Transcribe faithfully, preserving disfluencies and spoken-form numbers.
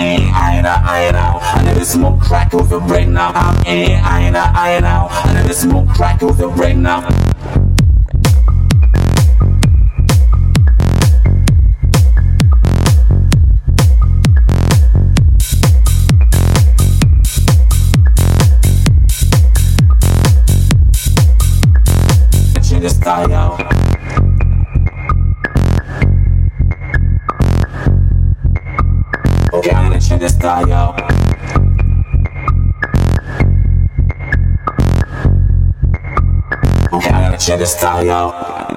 in, I know, I know. I never smoke crack with a brain now. I'm in, I know, I know. I never smoke crack with a brain now. Change the style. Okay, I'm gonna change the style. Okay, I'm gonna change the style.